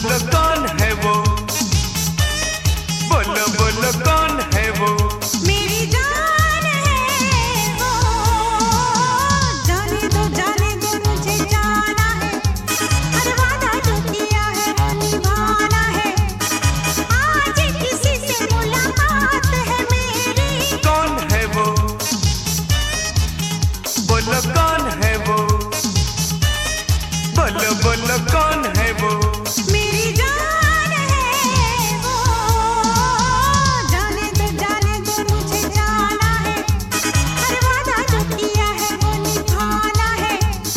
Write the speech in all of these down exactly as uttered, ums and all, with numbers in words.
बोलो कौन है वो, बोलो बोलो कौन है वो। मेरी जान है वो, जाने दो जाने दो मुझे जाना है, हर वादा जो किया है वो निभाना है, आज किसी से मुलाकात है मेरी। कौन है वो, बोलो कौन है वो, बोलो बोलो कौन है वो। मेरी जान है वो, जाने दो जाने दो मुझे जाना है, हर वादा जो किया है वो निभाना है।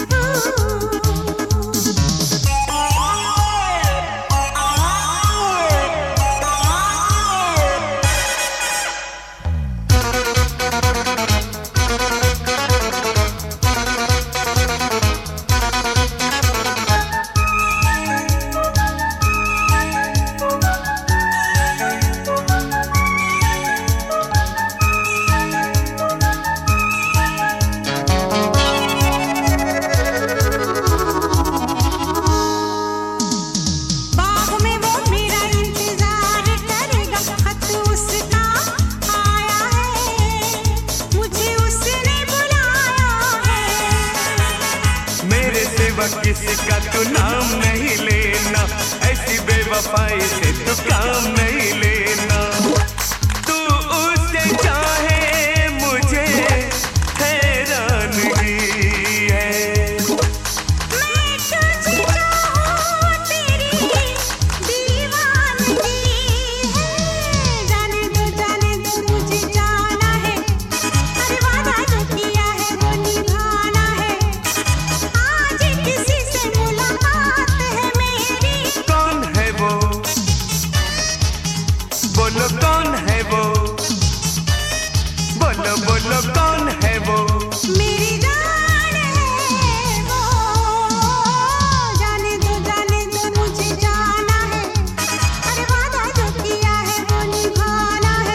बाग में वो मेरा इंतजार करेगा, खत उसका आया है, मुझे उसने बुलाया है। मेरे सिवा किसी का तू नाम नहीं लेना, ऐसी बेवफाई से तू काम नहीं लेना। तू उससे चाहे मुझे हैरानगी है। मैं तुझे चाहूं तेरी दीवानगी है, जाने दो जाने दो मुझे जाना है, हर वादा जो किया है वो निभाना है, आज किसी से मुलाकात है मेरी। कौन है वो, बोलो कौन है वो, बोलो बोलो कौन है वो। मेरी जान है वो, जाने दो जाने दो मुझे जाना है, हर वादा जो किया है वो निभाना है।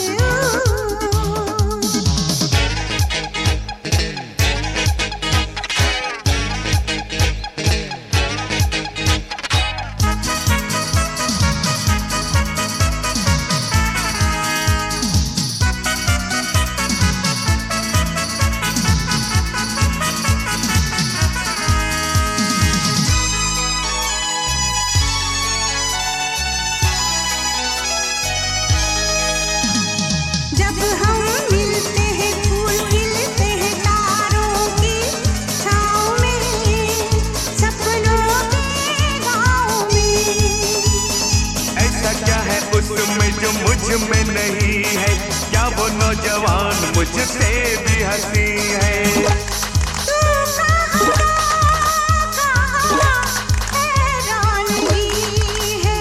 जब हम मिलते हैं फूल खिलते हैं तारों की छाँव में, सपनों के गाँव में। ऐसा क्या है उसमें जो मुझ में नहीं है, क्या वो नौजवान मुझसे भी हंसी है। तू कहाँ कहाँ हैरानगी है,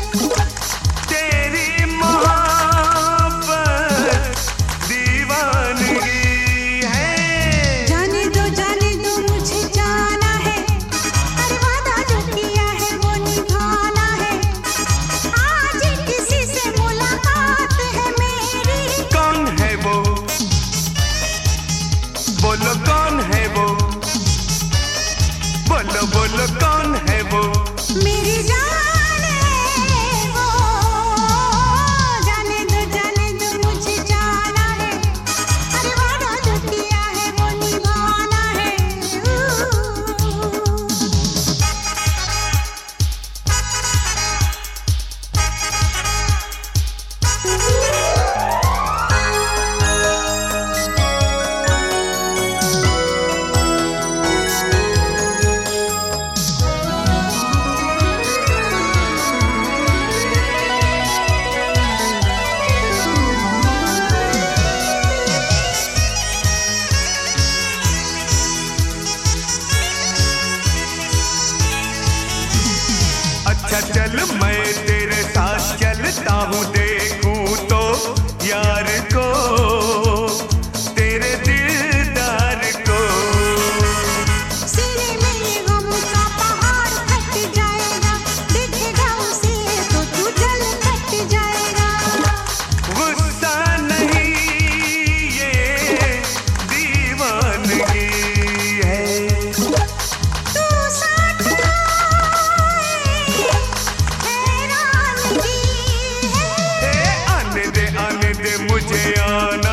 तेरी मोहब्बत दीवानगी है। जाने दो जाने दो मुझे जाना है, हर वादा जो किया है वो निभाना है, आज किसी से मुलाकात है मेरी। कौन है वो, बोलो कौन है वो, बोलो बोलो कौन है वो। मेरी जान है वो, जाने दो जाने दो मुझे जाना है, हर वादा जो किया है वो निभाना है। अच्छा चल मैं तेरे साथ चलता हूँ, देखूं तो यार को, तेरे दिलदार को। सीने में ये गम का पहाड़ फट जाएगा, दिखेगा उसे तो तू जल कट जाएगा। गुस्सा नहीं ये दीवानगी है। तू साथ आए मुझे आना